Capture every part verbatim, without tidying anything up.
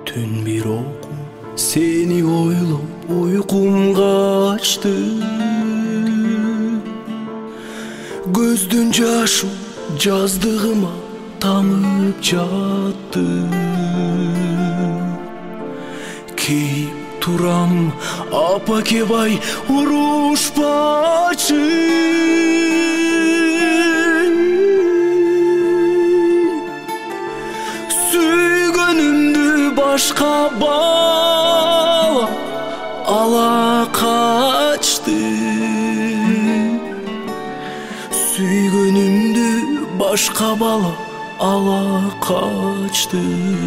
Түн бир окум сени ойлоп уйкум качты. Көздөн жашым жаздыгыма тамып жатты. Кейип турам апа кебай урушпачы. Сүйгөнүмдү башка бала ала качты. Сүйгөнүмдү башка бала ала качты.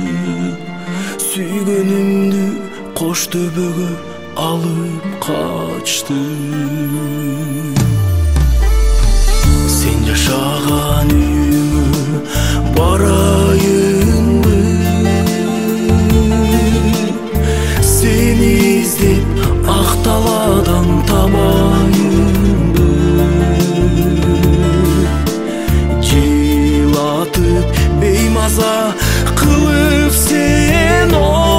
Сүйгөнүмдү кош төбөгө алып качты. Сен жашаган үйүңө барайынбы, сени издеп ак талаадан табайынбы. Жылатып беймаза кылып сен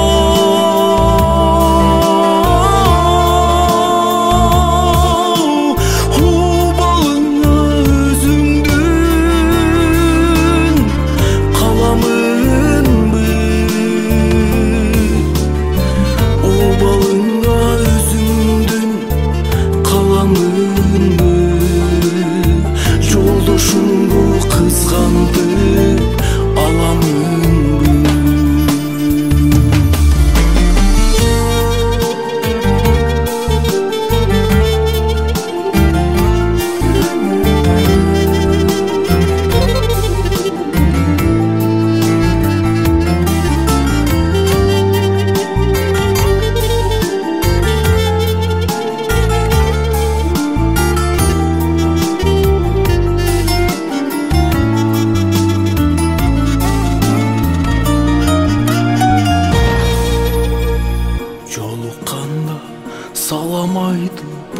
салам айтып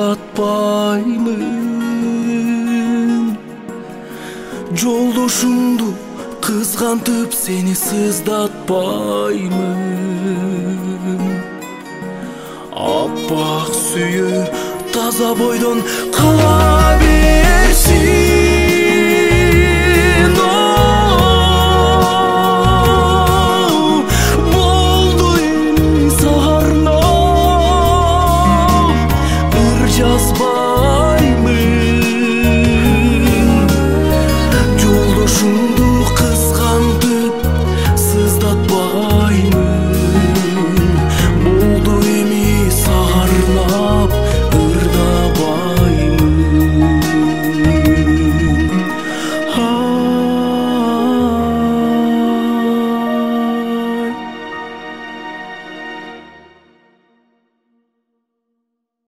ыйлатпаймын. Жолдошумду кызгантып сени сыздатпаймын. Аппак сүйүү таза бойдон кала берсин.